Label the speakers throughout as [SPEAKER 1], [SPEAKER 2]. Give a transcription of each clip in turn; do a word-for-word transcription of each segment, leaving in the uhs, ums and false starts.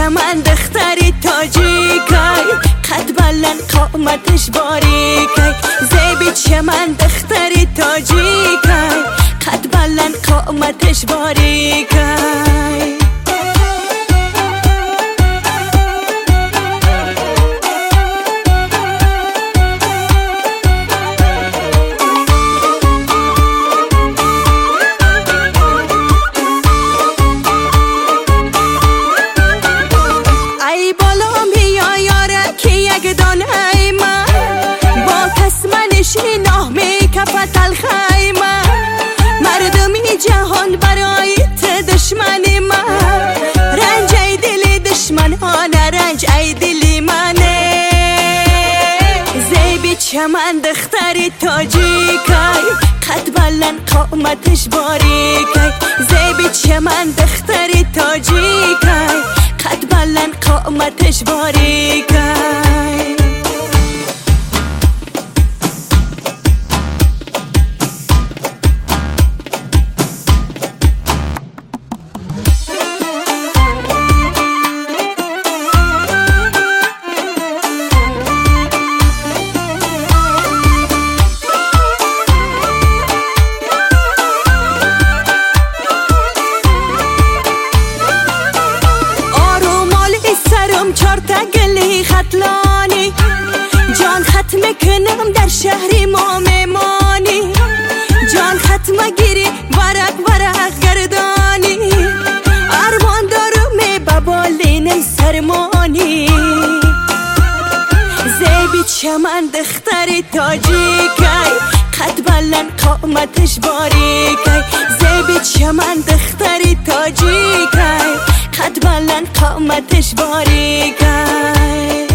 [SPEAKER 1] چمن دختری تاجیکای قد بلند قامتش باریکای زیبی چمن دختری تاجیکای قد بلند قامتش باریکای الخیمه مردمی جهان برای تو دشمنی من رنج ای دل دشمنانه رنج ای دلی منه زیبی چمن دختری تاجیکای قد بلند قامتش باریکای زیبی چمن دختری تاجیکای قد بلند قامتش باریکای گلی خطلانی جان ختم کنم در شهری ما میمانی جان ختم گیری ورق ورق گردانی ارمان دارم ببالینم سرمانی زیبی چمن دختری تاجیکای قد بلند قامتش باریکای زیبی چمن دختری تاجیکای قد بلند قامتش باریکای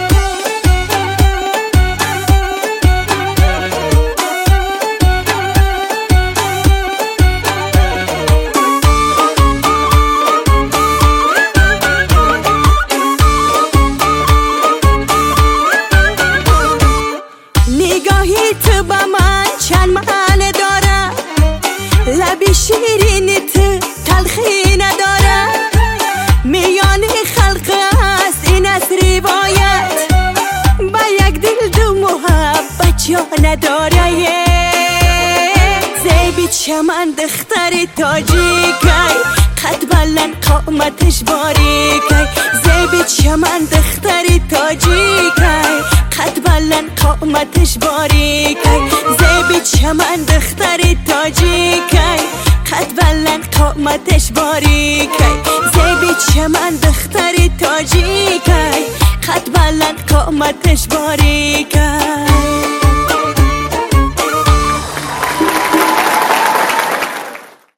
[SPEAKER 1] نگاهی تو با من چند معنی داره لبی شیرینی تو تلخی نداره میان خلق است این از روایت با یک دل دو محبت جا نداره زیبی چمن دختری تاجیکای قد بلند قامتش باریکای زیبی چمن دختری تاجیکای قد بلند قامتش باریکای زیبی چمن دختری تاجیکای قد بلند قامتش باریکای زیبی چمن دختری تاجیکای قد بلند قامتش باریکای